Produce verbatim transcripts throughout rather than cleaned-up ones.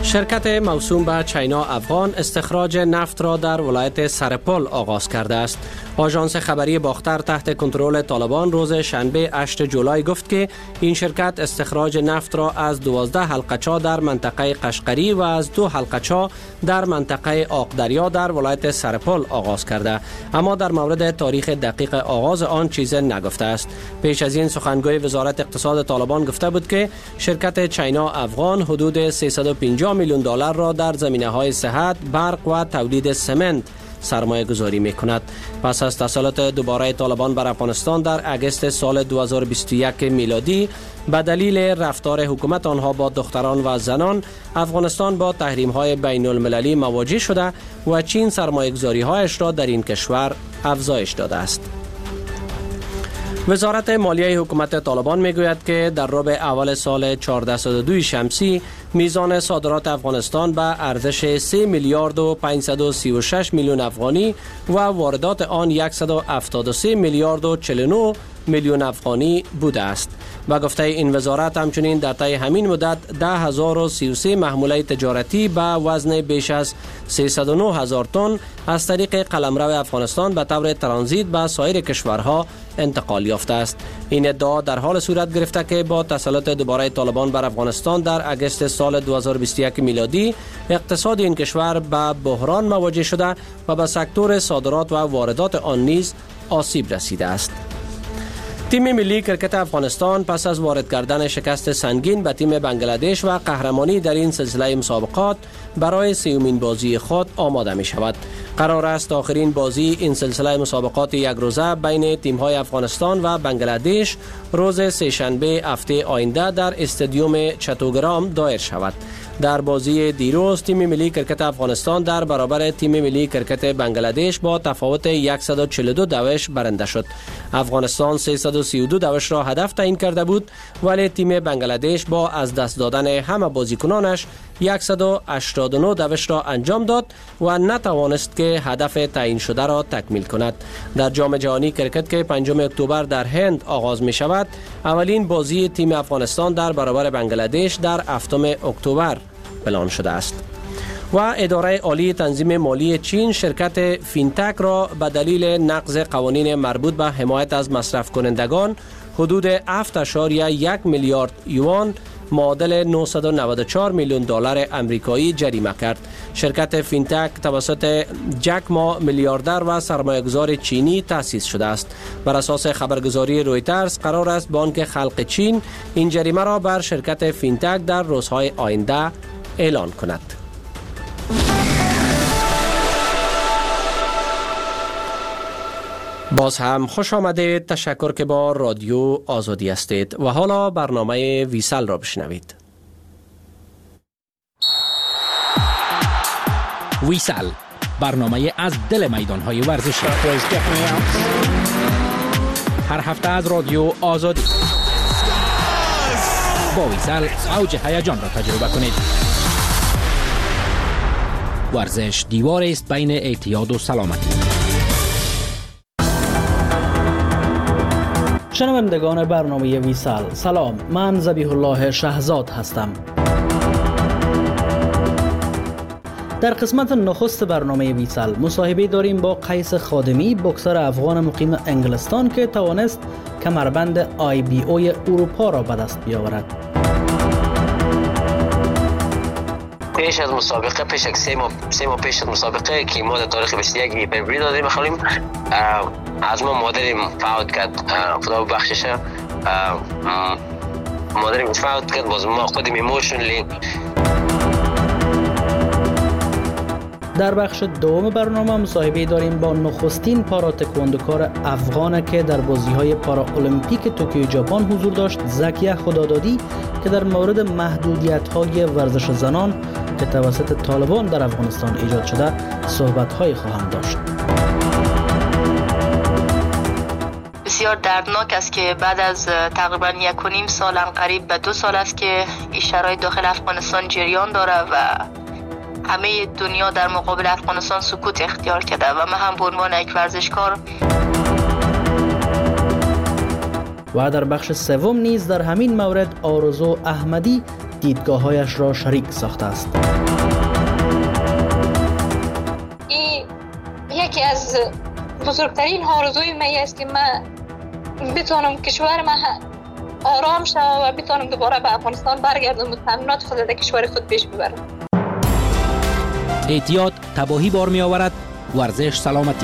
شرکت موسوم به چاینا افغان استخراج نفت را در ولایت سرپل آغاز کرده است. آژانس خبری باختر تحت کنترل طالبان روز شنبه هشتم جولای گفت که این شرکت استخراج نفت را از دوازده حلقه‌چا در منطقه قشقری و از دو حلقه‌چا در منطقه آقدریا در ولایت سرپل آغاز کرده، اما در مورد تاریخ دقیق آغاز آن چیزی نگفته است. پیش از این سخنگوی وزارت اقتصاد طالبان گفته بود که شرکت چاینا افغان حدود سیصد و پنجاه میلیون دلار را در زمینه‌های صحت، برق و تولید سمنت سرمایه گذاری می کند. پس از تسلط دوباره طالبان بر افغانستان در اگست سال دو هزار و بیست و یک میلادی به دلیل رفتار حکومت آنها با دختران و زنان، افغانستان با تحریم های بین المللی مواجه شده و چین سرمایه گذاری هایش را در این کشور افزایش داده است. وزارت مالیه حکومت طالبان میگوید که در ربع اول سال چهارصد و دو شمسی میزان صادرات افغانستان به ارزش سه میلیارد و پانصد و سی و شش میلیون افغانی و واردات آن صد و هفتاد و سه میلیارد و چهل و نه میلیون افغانی بوده است. با گفته این وزارت همچنین در طی همین مدت ده هزار و سی و سه محموله تجارتی به وزن بیش از سیصد و نه هزار تن از طریق قلمرو افغانستان به طور ترانزیت به سایر کشورها انتقال یافته است. این ادعا در حال صورت گرفته که با تسلط دوباره طالبان بر افغانستان در اگست سال دو هزار و بیست و یک میلادی اقتصاد این کشور به بحران مواجه شده و به سکتور صادرات و واردات آن نیز آسیب رسیده است. تیم ملی کرکت افغانستان پس از وارد کردن شکست سنگین به تیم بنگلادش و قهرمانی در این سلسله مسابقات برای سیومین بازی خود آماده می شود. قرار است آخرین بازی این سلسله مسابقات یک روزه بین تیم‌های افغانستان و بنگلادش روز سه‌شنبه هفته آینده در استادیوم چتوگرام دایر شود. در بازی دیروز تیم ملی کرکت افغانستان در برابر تیم ملی کرکت بنگلادش با تفاوت صد و چهل و دو دوش برنده شد. افغانستان سیصد و سی و دو دوش را هدف تعیین کرده بود، ولی تیم بنگلادش با از دست دادن همه بازیکنانش صد و هشتاد و نه دوش را انجام داد و نتوانست که هدف تعیین شده را تکمیل کند. در جام جهانی کرکت که پنجم اکتبر در هند آغاز می شود، اولین بازی تیم افغانستان در برابر بنگلادش در هفتم اکتبر پلان شده است. و اداره عالی تنظیم مالی چین شرکت فینتک را به دلیل نقض قوانین مربوط به حمایت از مصرف کنندگان حدود هفت اشاریه یک میلیارد یوان معادل نهصد و نود و چهار میلیون دلار آمریکایی جریمه کرد. شرکت فینتک توسط جک ما میلیاردر و سرمایه‌گذار چینی تأسیس شده است. بر اساس خبرگزاری رویترز قرار است بانک خلق چین این جریمه را بر شرکت فینتک در روزهای آینده اعلان کند. باز هم خوش آمدید. تشکر که با رادیو آزادی هستید و حالا برنامه ویسل را بشنوید. ویسل، برنامه از دل میدان‌های ورزشی، هر هفته از رادیو آزادی. با ویسل اوج هیجان را تجربه کنید. ورزش دیوار است بین اعتیاد و سلامتی. شنوندگان برنامه ویسال، سلام، من ذبیح الله شهزاد هستم. در قسمت نخست برنامه ویسال مصاحبه داریم با قیس خادمی، بوکسر افغان مقیم انگلستان که توانست کمربند آی بی او اروپا را به دست بیاورد. پیش از مسابقه، پیش از سه ماه سه ماه پیش از مسابقه که ما در تاریخ بیست و یک فوریه دادیم می‌خوام از ما مادریم فوت کرد، خدا ببخشش. مادریم فوت کرد، باز ما خودم ایموشنلی. در بخش دوم برنامه مصاحبه داریم با نخستین پارا تکواندوکار افغان که در بازی‌های پارا المپیک توکیو ژاپن حضور داشت، زکیه خدادادی، که در مورد محدودیت‌های ورزش زنان که توسط طالبان در افغانستان ایجاد شده صحبت‌های خواهند داشت. بسیار دردناک است که بعد از تقریبا یک و نیم سال، قریب به دو سال است که این شرایط داخل افغانستان جریان داره و همه دنیا در مقابل افغانستان سکوت اختیار کرده و من هم به عنوان یک ورزشکار. و در بخش سوم نیز در همین مورد آرزو احمدی دیدگاه‌هایش را شریک ساخته است. این یکی از بزرگترین آرزوی من است که من بتونم کشور من آرام شد و بتونم دوباره به افغانستان برگردم و تامینات خود در کشور خود پیش ببرم. اعتیاد تباهی بار می آورد، ورزش سلامتی.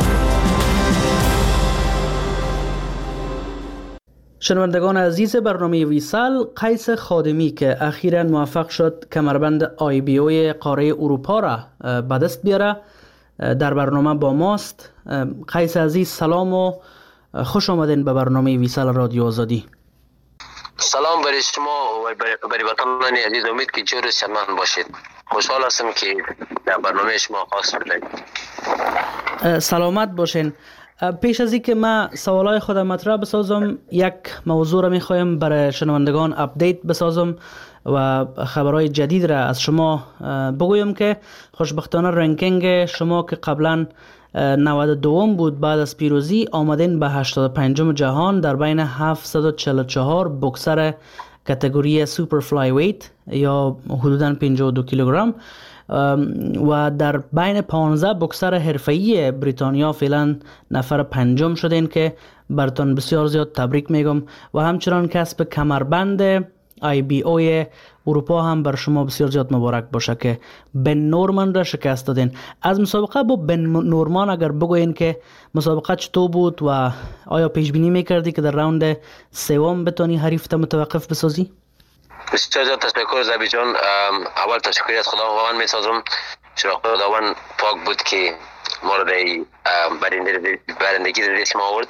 شنوندگان عزیز برنامه ویسال، قیس خادمی که اخیراً موفق شد کمربند آی بی او قاره اروپا را به دست بیاره در برنامه با ماست. قیس عزیز سلام و خوش آمدین به برنامه ویسال رادیو آزادی. سلام برای شما و برای وطنان عزیز، امید که جور شمن باشید. خوشحال هستم که در برنامه شما خاص بودید. سلامت باشین. پیش از اینکه من سوالای خودم مطرح بسازم، یک موضوع را میخوایم برای شنوندگان اپدیت بسازم و خبرهای جدید را از شما بگویم که خوشبختانه رنکینگ شما که قبلا نود و دو بود بعد از پیروزی آمدین به هشتاد و پنج جهان در بین هفتصد و چهل و چهار بوکسر کاتگوری سوپر فلای ویت یا حدوداً پنجاه و دو کیلوگرم و در بین پانزده بوکسر حرفه‌ای بریتانیا فعلا نفر پنجم شدین که براتون بسیار زیاد تبریک میگم و همچنان کسب کمربند آی بی او اروپا هم بر شما بسیار زیاد مبارک باشه که بن نورمان را شکست دادین. از مسابقه با بن نورمان اگر بگوین که مسابقه چطور بود و آیا پیش بینی میکردی که در راوند سوم بتونی حریف متوقف بسازی؟ بسیار زیاد تشکر زبی جان. اول تشکری از خداوند میسازم، چرا خداوند پاک بود که ما را در برندگی ریس ما آورد.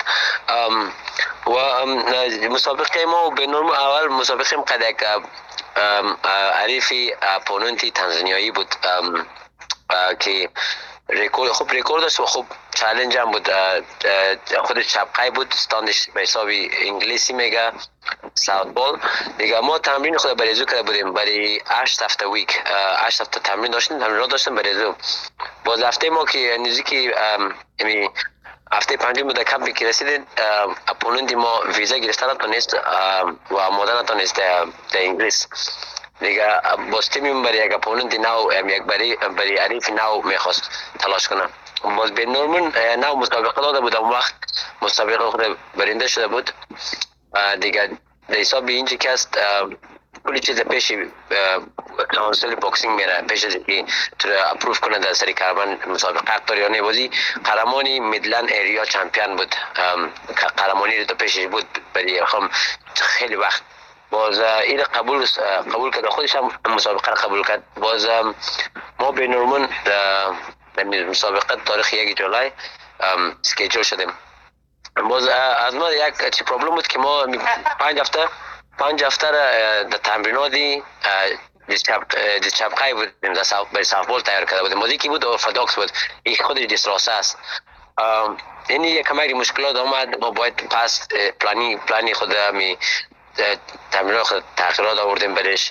و مسابقه ما به نورم اول مسابقه قد یک حریف اپوننتی تانزانیایی بود که ریکورد خوب ریکورد داشت و خوب چالش هم بود. خودش چپقای بود، استاندش به حساب انگلیسی میگه ساوت بال دیگه. ما تمرین خود برای زو کرده بودیم، برای هشت هفته ویک هشت هفته تمرین داشتیم تمرین داشتیم برای زو. باز هفته ما که نزدیک یعنی هفته پنجم بود کمپی که رسیدیم، اپوننتی ما ویزا گرفته نتونست و آماده نتونست در انگلیس دیگه. باز تیمیم برای یک اپوننت نو یک برای برای حریف نو میخواست تلاش کنه. باز به نورمن نو مسابقه داده بود، اون وقت مسابقه خود برنده شده بود دیگه. در حساب اینجا که است کلی چیز پیش کانسل باکسینگ میره پیش از اینکه تو اپروف کنه در سری کاربن مسابقه اکتوریانه بازی. قهرمانی میدلند ایریا چمپیون بود، قهرمانی رو تو پیشش بود برای خم خیلی وقت. باز این قبول قبول کرد، خودش هم مسابقه را قبول کرد. باز ما به نورمن در مسابقه تاریخ یک جولای اسکیجول شدیم. باز از ما یک چی پرابلم بود که ما پنج هفته پنج هفته در تمریناتی دیس چپقای بودیم، در برای سافبال تیار کرده بودیم. بازی که بود ارتودکس بود، این خودش دیسراسه است. این یک کمی مشکلات آمد، ما باید پس پلانی پلانی خود می تمرین خود تغییرات آوردیم برش.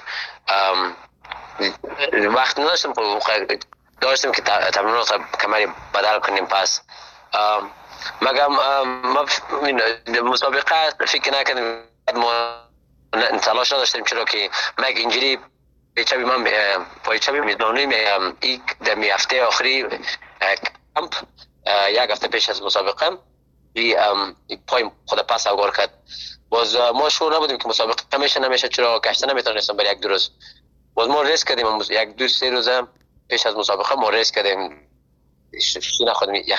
وقت نداشتم داشتیم که تمرین خود کمی بدل کنیم. پس مگم ما مسابقه فکر نکردیم، ما تلاش نداشتیم چرا که مگ اینجوری پیچه بی من پایچه بی میدانیم یک دمی هفته آخری کمپ یک هفته پیش از مسابقه بی پای خود پس اوگار کرد. باز ما شور نبودیم که مسابقه میشه نمیشه، چرا کشته نمیتونستم برای یک دو روز. باز ما ریس کردیم یک دو سه روزه پیش از مسابقه ما ریس کردیم شینا خودم یک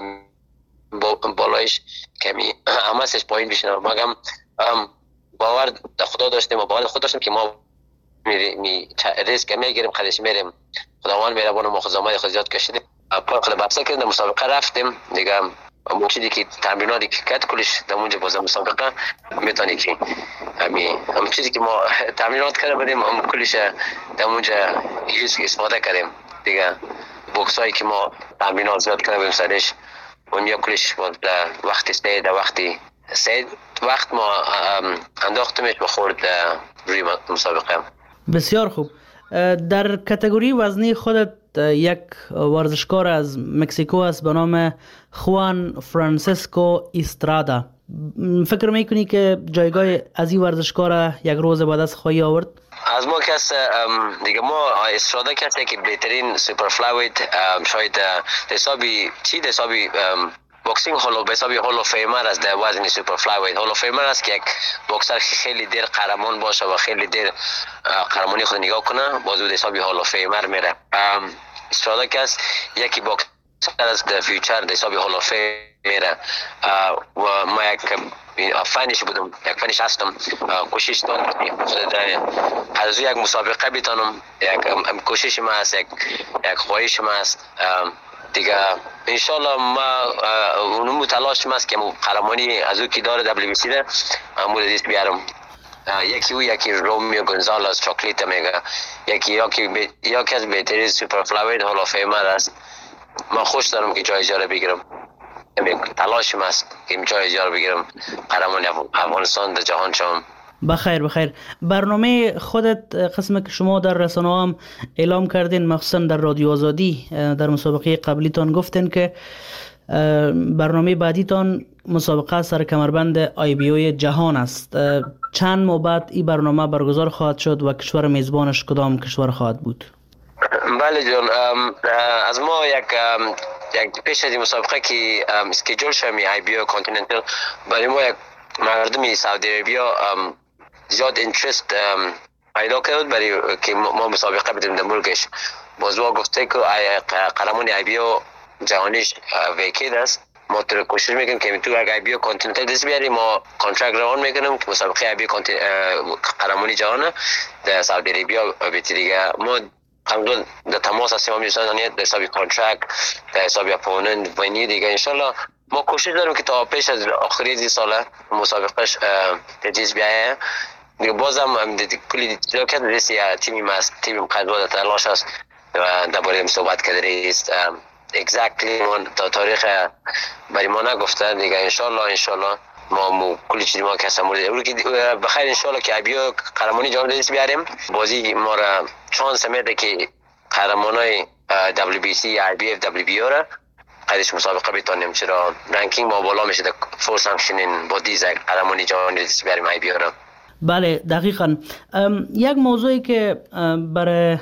بالایش کمی همسش پایین بشینم. مگم باور خدا داشتیم و باور خود داشتیم که ما می می ریسک میگیریم خودش میریم. خداوند مهربان ما خود زحمت خود زیاد کشیدیم، پاک خود بحث کردیم، مسابقه رفتیم دیگه. اون چیزی که تمریناتی که کرد کلش در اونجا باز مسابقه میتونی که همین هم چیزی که ما تمرینات کرده بودیم هم کلش در اونجا یوز استفاده کردیم دیگه. بوکسایی که ما تمرینات زیاد کرده بودیم سرش اونجا کلش وقتی سه در وقتی سه وقت ما انداختمش بخورد روی مسابقه. بسیار خوب. در کاتگوری وزنی خودت یک ورزشکار از مکزیکو است به نام خوان فرانسیسکو ایسترادا. فکر میکنی که جایگاه از این ورزشکار یک روز بعد از خواهی آورد؟ از ما کس دیگه ما استفاده کرده که بهترین سوپر فلاوید شاید حسابی چی حسابی باکسینگ هولو به حسابی هولو فیمر از در وزن سوپر فلاوید. هولو فیمر است که یک باکسر خیلی دیر قهرمان باشه و خیلی دیر قهرمانی خود نگاه کنه باز به حسابی هولو فیمر میره. استفاده کس یکی باکسر از در فیوچر در حسابی هولو فیمر میره و ما یک فنیش بودم یک فنیش هستم کوشش دارم از یک مسابقه بتونم یک کوشش ما است یک یک خواهش ما است دیگه انشالله ما اونم تلاش ما است که قهرمانی از او که داره دبلیو بی سی ده مورد دست بیارم. یکی او یکی رومیو گونزالز چاکلیت میگه یکی یکی یکی از بهترین سوپر فلاوید هال آف فیمر است. من خوش دارم که جایزه را بگیرم تلاش ما است که جایزه را بگیرم قهرمان افغانستان در جهان شوم. بخیر بخیر. برنامه خودت قسمی که شما در رسانه هم اعلام کردین مخصوصا در رادیو آزادی در مسابقه قبلیتان گفتین که برنامه بعدیتان مسابقه سر کمربند آی بی او جهان است. چند ماه بعد این برنامه برگزار خواهد شد و کشور میزبانش کدام کشور خواهد بود؟ بله جان، از ما یک یک پیش از این مسابقه که اسکیجول شد می آی بی او کانتیننتال برای ما یک مردمی سعودی عربیا زیاد اینترست پیدا کرد برای که ما مسابقه بدیم در ملکش. بازوا گفته که قهرمان آی بی او جهانیش ویکید است. ما تو کوشش میکنیم که تو آی بی او کانتیننتال دست بیاریم. ما کانترکت روان میکنیم که مسابقه آی بی او قهرمانی جهان در سعودی عربیا بتریگه. ما همون در تماس هستیم هم میشنن در حساب کانترکت در حساب اپوننت و اینی دیگه. انشالله ما کوشش داریم که تا پیش از آخری این سال مسابقهش تجهیز بیایه دیگه. بازم کلی دیگه که رسی تیمی ماست تیم قدوات تلاش است و درباره صحبت کرده است اگزکتلی تا تاریخ برای ما نگفته دیگه. انشالله انشالله ما مو کلی چیزی ما کسا مورد اول که بخیر انشالله که آیبیو قهرمانی جام دست بیاریم. بازی ما را چانس میده که قهرمانای دبلیو بی سی آی بی اف دبلیو بی او را قیدش مسابقه بتونیم، چرا رنکینگ ما بالا میشه در فور سانکشنین بودیز قهرمانی جام دست بیاریم آی بی او را. بله دقیقاً. یک موضوعی که برای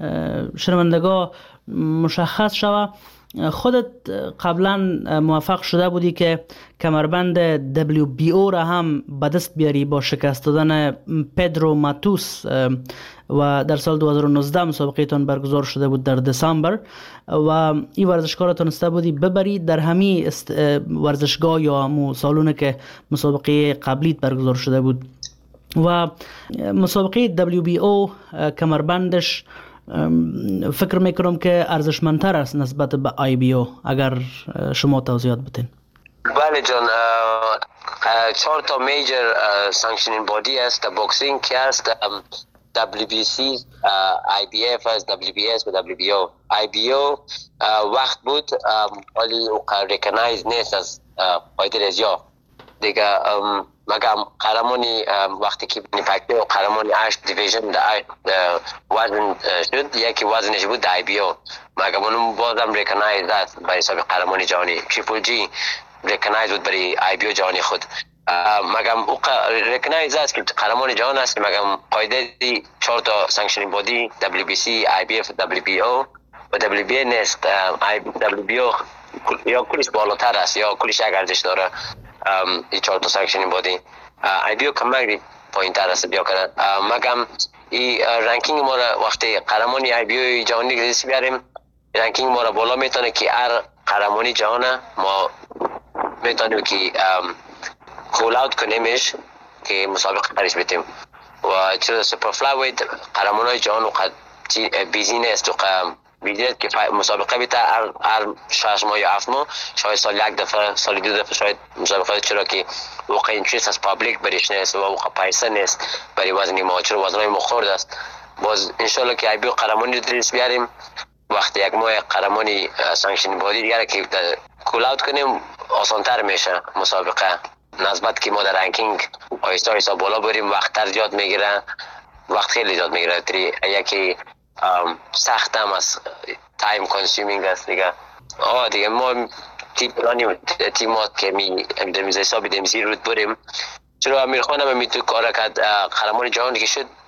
شنوندگان مشخص شوه، خودت قبلا موفق شده بودی که کمربند دبلیو بی او را هم به دست بیاری با شکست دادن پدرو ماتوس و در سال دو هزار و نوزده مسابقه تان برگزار شده بود در دسامبر و این ورزشکار را تونسته بودی ببری در همین ورزشگاه یا همون سالونه که مسابقه قبلیت برگزار شده بود. و مسابقه دبلیو بی او کمربندش فکر میکنم که ارزشمندتر است نسبت به آی بی او. اگر شما توضیحات بدین. بله جان، چهار تا میجر سانکشنینگ بادی است در باکسینگ که است دبلیو بی سی، آی بی اف است، دبلیو بی اس و دبلیو بی او. آی بی او وقت بود ولی ریکگنایز نیست از قاعده رضیا دیگه. مگم قهرمانی وقتی که نیپکته و قهرمانی هشت دیویژن در وزن شد، یکی وزنش بود آی بی او. مگم اونم بازم ریکگنایز است برای حساب قهرمانی جهانی. تریپل جی ریکگنایز بود برای آی بی او جهانی خود. مگم او ریکگنایز است که قهرمان جهان است. مگم قاعده چهار تا سانکشنینگ بادی دبلیو بی سی، آی بی اف، دبلیو بی او و دبلیو بی نیست. دبلیو بی او یا کلیش بالاتر است یا کلیش یک ارزش داره. این چهار تا سانکشنینگ بادی آی بی او کمک پایین تر است بیا کنه. مگم این رنکینگ ما را وقتی قهرمانی آی بی او جهانی دست بیاریم رنکینگ ما را بالا میتونه که هر قهرمانی جهان ما میتونیم که کول اوت کنیمش که مسابقه قرارش بدیم. و چرا سوپر فلاوید قهرمانای جهان وقت بیزینه است و بیدید که مسابقه بیتا هر, هر شش ماه یا هفت ماه شاید سال یک دفعه سال دو دفعه شاید مسابقه، چرا که واقعا اینترست از پابلیک بریش نیست و واقعا پیسه نیست برای وزنی ما، چرا وزنای ما خورد است. باز انشالله که آیبیو قهرمانی رو درست بیاریم وقتی یک ماه قهرمانی سانکشنینگ بادی دیگه که کول اوت کنیم آسانتر میشه مسابقه نسبت که ما در رنکینگ آیستا آیستا بالا بریم. وقت تر زیاد میگیره، وقت خیلی زیاد میگیره. یکی سخت هم از تایم کنسیومینگ است دیگه. آه دیگه ما تیمانی تیمات که می امدمیز حسابی دمزی رود بریم. چرا امیر خان هم میتو کار کرد قهرمان جهانی که شد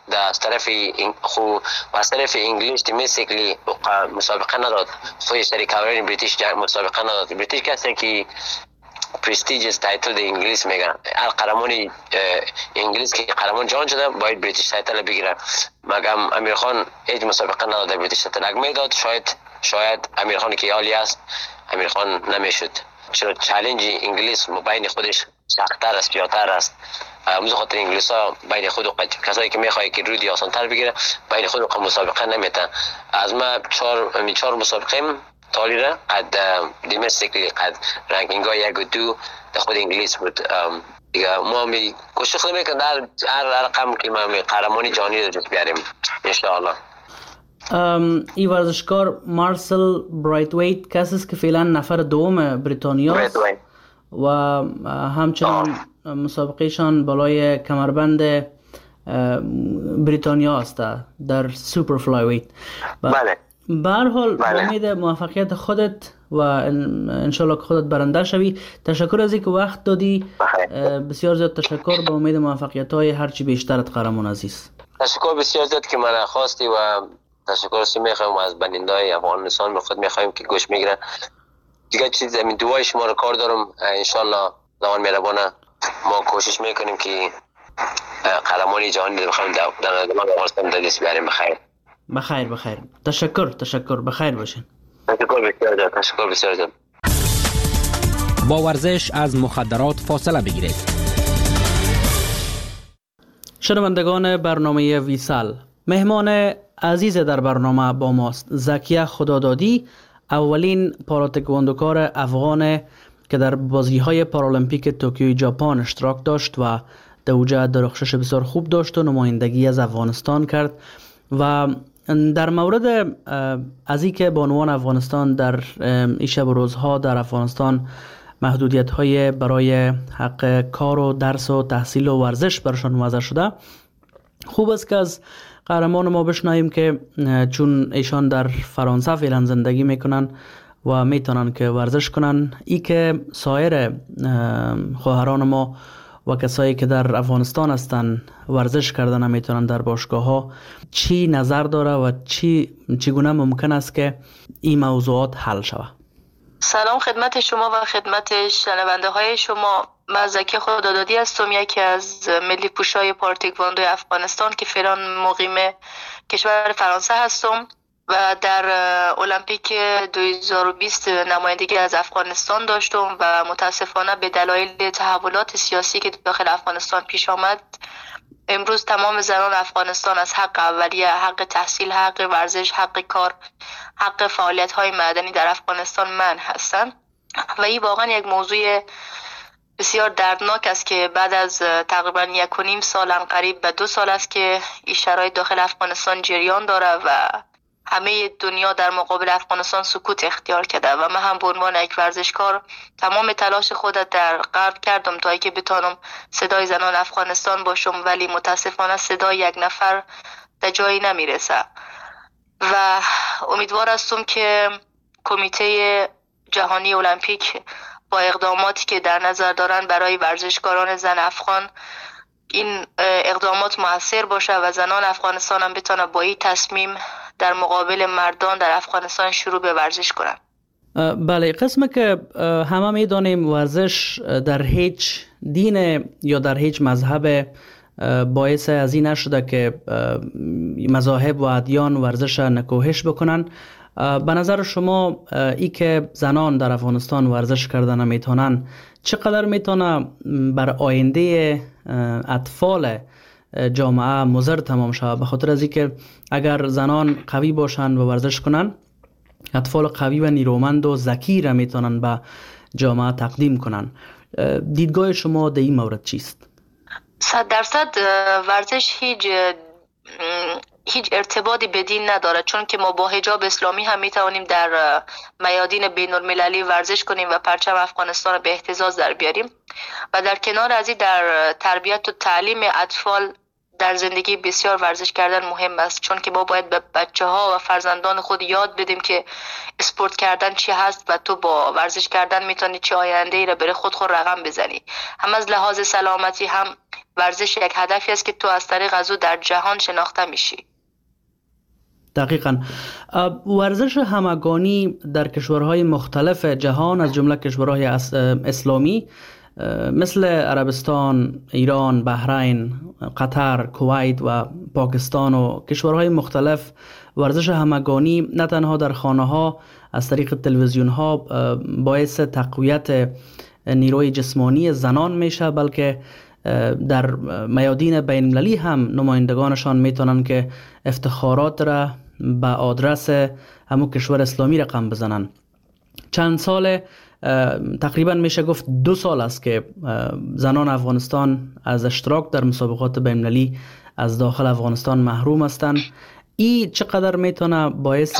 از طرف خو و از طرف انگلیس تیمیسیکلی مسابقه نداد، خودش سری کاورین بریتیش مسابقه نداد. بریتیش کسی که پرستیجیس تایتل د انگلیس میگن، هر قهرمان انگلیس که قهرمان جهان شده باید بریتیش تایتل بگیره، مگم امیر خان هیچ مسابقه نداد بریتیش تایتل. اگه میداد شاید شاید امیر خان که عالی است امیر خان نمیشد، چرا چالش انگلیس مبین خودش سخت‌تر است، پیاتر است. از خاطر انگلیس ها بین خود کسایی که میخواد که رودی آسان تر بگیره بین خود مسابقه نمیتن. از ما چهار می چهار مسابقه تالی را قد دیمستیکلی قد رنکینگ ها یک و دو در خود انگلیس بود. دیگه ما می کوشش میکنیم در هر رقم که ما می قهرمانی جهانی رو جست بیاریم ان شاء الله. این ورزشکار مارسل برایتویت کسی است که فعلا نفر دوم بریتانیا است و همچنان مسابقهشان بالای کمربند بریتانیا است در سوپر فلایویت. بله. به هر حال امید موفقیت خودت و انشالله که خودت برنده شوی. تشکر از اینکه وقت دادی. بسیار زیاد تشکر. به امید موفقیت های هرچی بیشترت قهرمان عزیز. تشکر بسیار زیاد که من خواستی و تشکر سی میخوایم از بیننده‌های افغانستان به خود میخوایم که گوش میگیرن. دیگه چیز همین دعای شما رو کار دارم انشالله زمان مهربانه ما کوشش میکنیم که قهرمانی جهانی رو بخوایم در افغانستان در دست بیاریم. بخیر بخیر بخیر. تشکر تشکر. بخیر باشین. تشکر بسیار زیاد. تشکر بسیار زیاد. با ورزش از مخدرات فاصله بگیرید. شنوندگان برنامه ویسال، مهمان عزیز در برنامه با ماست زکیه خدادادی، اولین پاراتکواندوکار افغان که در بازی‌های پارالمپیک توکیو ژاپن اشتراک داشت و در اوجه درخشش بسیار خوب داشت و نمایندگی از افغانستان کرد. و در مورد از اینکه بانوان افغانستان در این شب و روزها در افغانستان محدودیت‌های برای حق کار و درس و تحصیل و ورزش برشان وضع شده، خوب است که از قهرمان ما بشنویم که چون ایشان در فرانسه فعلا زندگی میکنن و میتونن که ورزش کنن، ای که سایر خواهران ما و کسایی که در افغانستان هستن ورزش کردن نمیتونن در باشگاه ها، چی نظر داره و چی چگونه ممکن است که این موضوعات حل شود؟ سلام خدمت شما و خدمت شنونده های شما. من زکیه خدادادی هستم، یکی از ملی پوشای پاراتکواندو افغانستان که فعلا مقیم کشور فرانسه هستم و در المپیک دو هزار و بیست نمایندگی از افغانستان داشتم و متاسفانه به دلایل تحولات سیاسی که داخل افغانستان پیش آمد امروز تمام زنان افغانستان از حق اولیه، حق تحصیل، حق ورزش، حق کار، حق فعالیت های معدنی در افغانستان منع هستند و این واقعا یک موضوع بسیار دردناک است که بعد از تقریبا یک و نیم سال قریب به دو سال است که این شرایط داخل افغانستان جریان داره و همه دنیا در مقابل افغانستان سکوت اختیار کرده و من هم به عنوان یک ورزشکار تمام تلاش خودت در غرب کردم تا اینکه بتانم صدای زنان افغانستان باشم، ولی متاسفانه صدای یک نفر در جایی نمیرسه و امیدوار هستم که کمیته جهانی المپیک با اقداماتی که در نظر دارن برای ورزشکاران زن افغان این اقدامات موثر باشه و زنان افغانستان هم بتونه با این تصمیم در مقابل مردان در افغانستان شروع به ورزش کنن. بله، قسمه که همه میدانیم ورزش در هیچ دین یا در هیچ مذهب باعث از این نشده که مذاهب و ادیان ورزش نکوهش بکنن. به نظر شما ای که زنان در افغانستان ورزش کردن نمیتونن چقدر میتونه بر آینده اطفال جامعه مضر تمام شود؟ به خاطر از اینکه اگر زنان قوی باشن و ورزش کنن، اطفال قوی و نیرومند و ذکی را میتونن به جامعه تقدیم کنن. دیدگاه شما در این مورد چیست؟ صد درصد ورزش هیچ هیچ ارتباطی به دین نداره، چون که ما با حجاب اسلامی هم میتوانیم در میادین بین المللی ورزش کنیم و پرچم افغانستان رو به اهتزاز در بیاریم و در کنار از این در تربیت و تعلیم اطفال در زندگی بسیار ورزش کردن مهم است، چون که ما باید به بچه ها و فرزندان خود یاد بدیم که اسپورت کردن چی هست و تو با ورزش کردن میتونی چه آینده ای را برای خود خود رقم بزنی. هم از لحاظ سلامتی هم ورزش یک هدفی است که تو از طریق از او در جهان شناخته میشی. دقیقاً. ورزش همگانی در کشورهای مختلف جهان از جمله کشورهای اسلامی مثل عربستان، ایران، بحرین، قطر، کویت و پاکستان و کشورهای مختلف ورزش همگانی نه تنها در خانه ها از طریق تلویزیون ها باعث تقویت نیروی جسمانی زنان میشه، بلکه در میادین بین المللی هم نمایندگانشان میتونن که افتخارات را به آدرس همون کشور اسلامی رقم بزنن. چند سال تقریبا میشه گفت دو سال است که زنان افغانستان از اشتراک در مسابقات بین المللی از داخل افغانستان محروم هستند. این چقدر میتونه باعث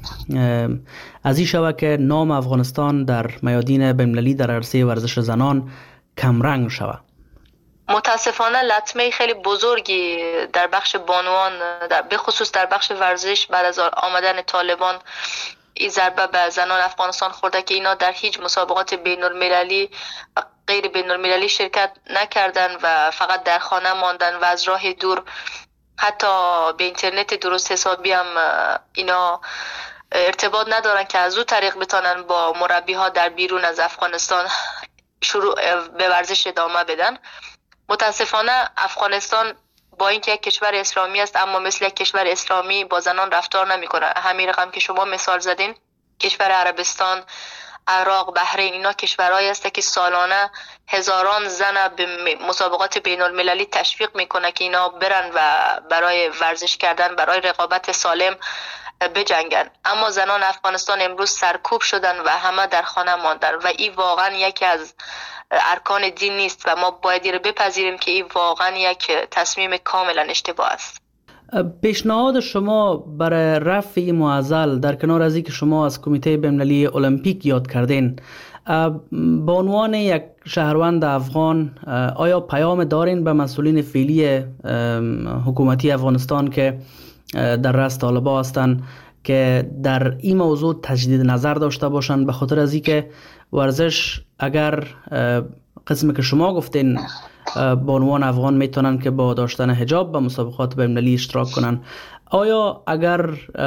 از این شود که نام افغانستان در میادین بین المللی در عرصه ورزش زنان کمرنگ شود؟ متاسفانه لطمه خیلی بزرگی در بخش بانوان، در بخصوص در بخش ورزش بعد از آمدن طالبان این ضربه به زنان افغانستان خورده که اینا در هیچ مسابقات بین المللی و غیر بین المللی شرکت نکردن و فقط در خانه ماندن و از راه دور حتی به اینترنت درست حسابی هم اینا ارتباط ندارن که از او طریق بتانن با مربی ها در بیرون از افغانستان شروع به ورزش ادامه بدن. متاسفانه افغانستان با اینکه یک کشور اسلامی است اما مثل یک کشور اسلامی با زنان رفتار نمیکنه. همین رقم که شما مثال زدین، کشور عربستان، عراق، بحرین، اینا کشورهایی است که سالانه هزاران زن به مسابقات بین المللی تشویق میکنه که اینا برن و برای ورزش کردن، برای رقابت سالم بجنگن. اما زنان افغانستان امروز سرکوب شدن و همه در خانه ماندن و این واقعا یکی از ارکان دین نیست و ما باید این رو بپذیریم که این واقعا یک تصمیم کاملا اشتباه است. پیشنهاد شما برای رفع این معضل در کنار از اینکه شما از کمیته بین‌المللی المپیک یاد کردین، به عنوان یک شهروند افغان آیا پیام دارین به مسئولین فعلی حکومتی افغانستان که در رأس طالبان هستند که در این موضوع تجدید نظر داشته باشند، به خاطر از اینکه ورزش اگر قسمی که شما گفتین به عنوان افغان میتونن که با داشتن حجاب به مسابقات بین المللی اشتراک کنن، آیا اگر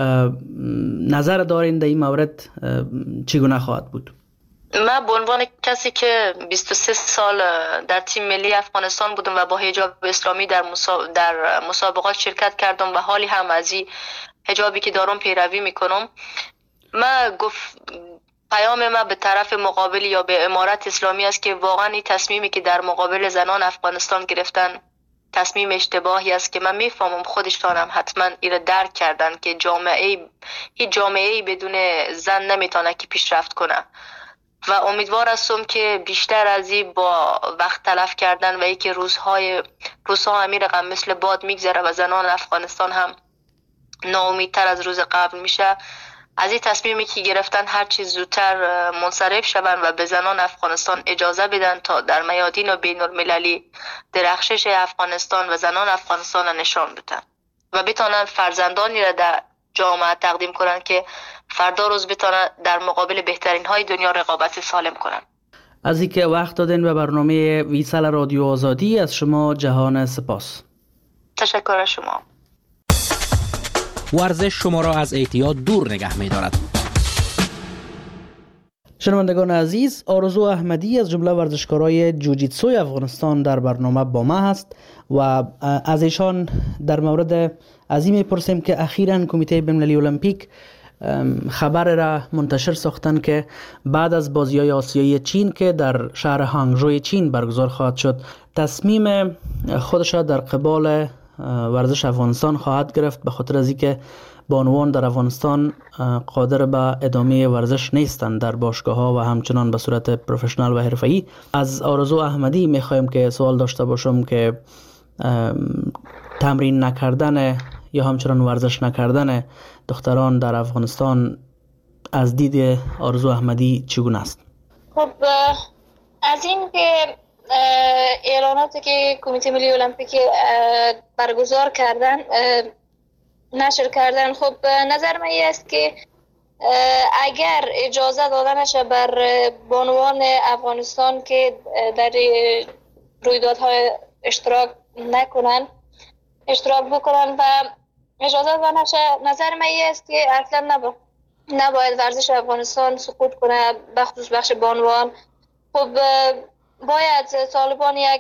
نظر دارین در این مورد چگونه خواهد بود؟ من به عنوان کسی که بیست و سه سال در تیم ملی افغانستان بودم و با حجاب اسلامی در در مسابقات شرکت کردم و حالی هم از این حجابی که دارم پیروی میکنم، من گفت پیام ما به طرف مقابل یا به امارت اسلامی است که واقعا این تصمیمی که در مقابل زنان افغانستان گرفتن تصمیم اشتباهی است که من میفهمم خودشان هم حتما این را درک کردن که جامعه هیچ جامعه‌ای بدون زن نمیتونه که پیشرفت کنه و امیدوار هستم که بیشتر از این با وقت تلف کردن و اینکه روزهای روزها همین رقم مثل باد میگذره و زنان افغانستان هم ناامیدتر از روز قبل میشه، از این تصمیمی که گرفتن هر چیز زودتر منصرف شوند و به زنان افغانستان اجازه بدن تا در میادین و بین المللی درخشش افغانستان و زنان افغانستان را نشان بدن و بتانن فرزندانی را در جامعه تقدیم کنن که فردا روز بتانن در مقابل بهترین های دنیا رقابت سالم کنن. از اینکه وقت دادین به برنامه ویسال رادیو آزادی از شما جهان سپاس. تشکر از شما. ورزش شما را از اعتیاد دور نگه می دارد. شنوندگان عزیز، آرزو احمدی از جمله ورزشکارای جوجیتسوی افغانستان در برنامه با ما هست و از ایشان در مورد از این میپرسیم که اخیراً کمیته بین‌المللی المپیک خبر را منتشر ساختن که بعد از بازی‌های آسیایی چین که در شهر هانگژو چین برگزار خواهد شد، تصمیم خودش را در قبال ورزش افغانستان خواهد گرفت، به خاطر از اینکه بانوان در افغانستان قادر به ادامه ورزش نیستند در باشگاه‌ها و همچنان به صورت پروفشنال و حرفه‌ای. از آرزو احمدی می‌خوایم که سوال داشته باشم که تمرین نکردن یا همچنان ورزش نکردن دختران در افغانستان از دید آرزو احمدی چگونه است؟ خب از این که اعلاناتی که کمیته ملی المپیک برگزار کردن نشر کردن، خب نظر من این است که اگر اجازه داده نشه بر بانوان افغانستان که در رویدادهای اشتراک نکنن اشتراک بکنن و اجازه داده نشه، نظر من این است که اصلا نبا نباید ورزش افغانستان سقوط کنه، بخصوص بخش بانوان. خب باید طالبان یک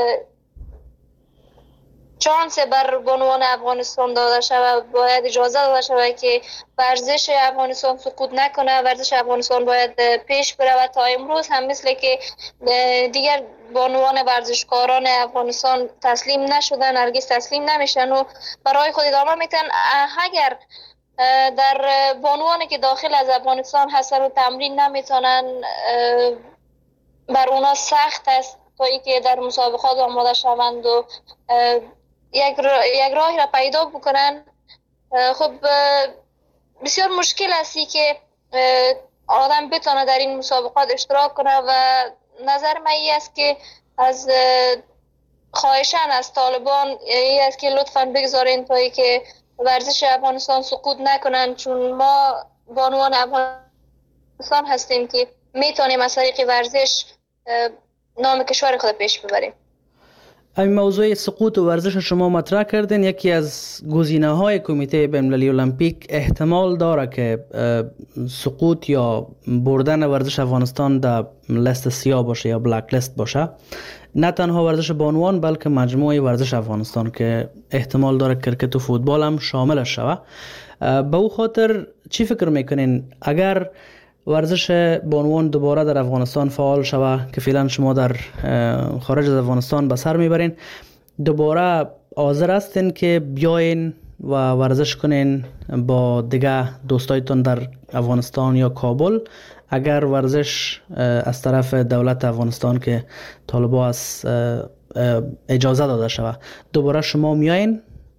چانس بر بانوان افغانستان داده شود، باید اجازه داده شود که ورزش افغانستان سقوط نکنه، ورزش افغانستان باید پیش بره و تا امروز هم مثل که دیگر بانوان ورزشکاران افغانستان تسلیم نشدن، هرگز تسلیم نمیشن و برای خود ادامه میتن. اگر در بانوانی که داخل از افغانستان هستن و تمرین نمیتونن، بر اونا سخت است تا ای که در مسابقات آماده شوند و یک, را، یک راهی را پیدا بکنن. خب بسیار مشکل استی که آدم بتونه در این مسابقات اشتراک کنه و نظر من این است که از خواهشان از طالبان این است که لطفاً بگذارین تا ای که ورزش افغانستان سقوط نکنن، چون ما بانوان افغانستان هستیم که میتونیم از طریق ورزش نام کشور خود پیش ببریم. این موضوع سقوط و ورزش شما مطرح کردین. یکی از گزینه‌های کمیته بین‌المللی المپیک احتمال داره که سقوط یا بردن ورزش افغانستان در لیست سیاه باشه یا بلک لیست باشه، نه تنها ورزش بانوان بلکه مجموعه ورزش افغانستان که احتمال داره کرکت و فوتبال هم شاملش شوه. به او خاطر چی فکر میکنین اگر ورزش بانوان دوباره در افغانستان فعال شوه که فعلا شما در خارج از افغانستان به سر میبرین، دوباره حاضر هستین که بیاین و ورزش کنین با دیگه دوستایتون در افغانستان یا کابل اگر ورزش از طرف دولت افغانستان که طالبان از اجازه داده شوه، دوباره شما میاین؟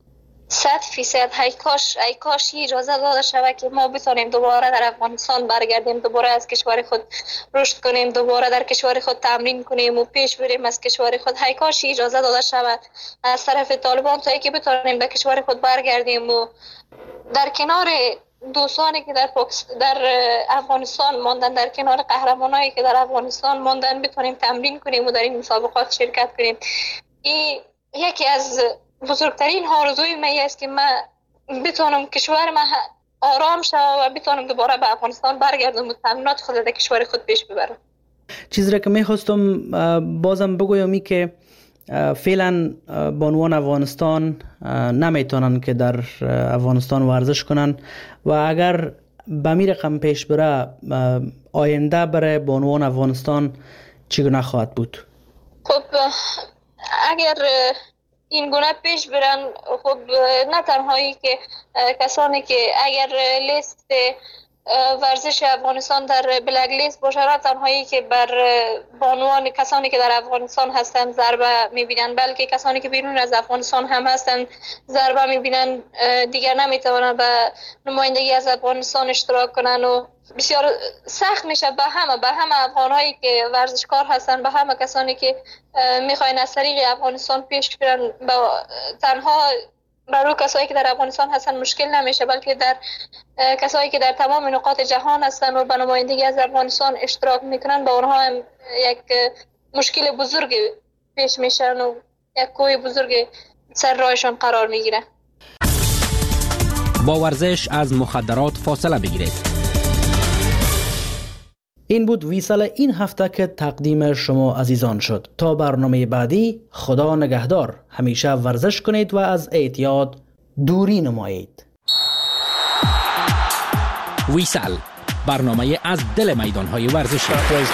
صد فیصد ای کاش ای کاش اجازه داده شود که ما بتونیم دوباره در افغانستان برگردیم، دوباره از کشور خود رشد کنیم، دوباره در کشور خود تمرین کنیم و پیش بریم از کشور خود. ای کاش اجازه داده شود از طرف طالبان تا اینکه بتونیم به کشور خود برگردیم و در کنار دوستانی که در در افغانستان ماندن، در کنار قهرمانایی که در افغانستان ماندن بتونیم تمرین کنیم و در این مسابقات شرکت کنیم. این یکی از بزرگترین آرزوی من است که من بتونم کشور من آرام شد و بتونم دوباره به افغانستان برگردم و تمرینات خود در کشور خود پیش ببرم. چیزی را که میخواستم بازم بگویم ای که فعلا بانوان افغانستان نمیتونن که در افغانستان ورزش کنن و اگر به می رقم پیش بره آینده برای بانوان افغانستان چگونه خواهد بود؟ خب اگر این گونه پیش برن، خب نه تنهایی که کسانی که اگر لیست ورزش افغانستان در بلک لیست باشه، نه تنهایی که بر بانوان کسانی که در افغانستان هستند ضربه میبینن، بلکه کسانی که بیرون از افغانستان هم هستند ضربه میبینن، دیگر نمیتوانند به نمایندگی از افغانستان اشتراک کنن و بسیار سخت میشه به همه به همه افغانهایی که ورزشکار هستن، به همه کسانی که میخواین از طریق افغانستان پیش برن. با تنها برای کسایی که در افغانستان هستن مشکل نمیشه، بلکه در کسایی که در تمام نقاط جهان هستن و به نمایندگی از افغانستان اشتراک میکنن، با اونها هم یک مشکل بزرگ پیش میشن و یک کوه بزرگ سر راهشان قرار میگیره. با ورزش از مخدرات فاصله بگیرید. این بود ویسال این هفته که تقدیم شما عزیزان شد. تا برنامه بعدی، خدا نگهدار. همیشه ورزش کنید و از اعتیاد دوری نمایید. ویسال، برنامه از دل میدانهای ورزشی.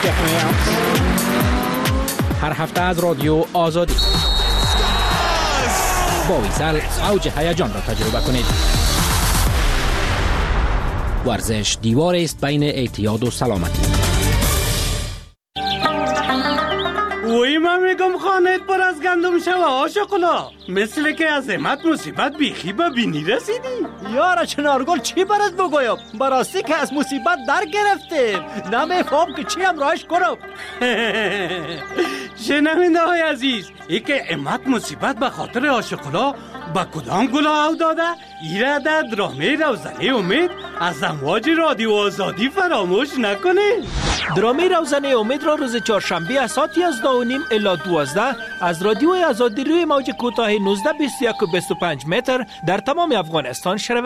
هر هفته از رادیو آزادی. با ویسال اوج هیجان را تجربه کنید. ورزش دیوار است بین اعتیاد و سلامتی. وی من میگم خانه دلت پر از گندم شوه آشقلا، مثل که از امت مصیبت بیخی به بینی رسیدی. یارا چنارگل چی برات بگویم؟ براستی که از مصیبت در گرفتیم، نمیفهم که چی هم راهش کنم. شنونده های عزیز، ای که امت مصیبت به خاطر آشقلا با کدام گلا او داده؟ ایره در درامه روزنه امید از امواج رادیو آزادی فراموش نکنه. درامه روزنه امید را روز چهارشنبه از ساعت یازده و نیم الی دوازده از رادیو آزادی روی موج کوتاه نوزده بیست و یک و بیست و پنج متر در تمام افغانستان شنوید.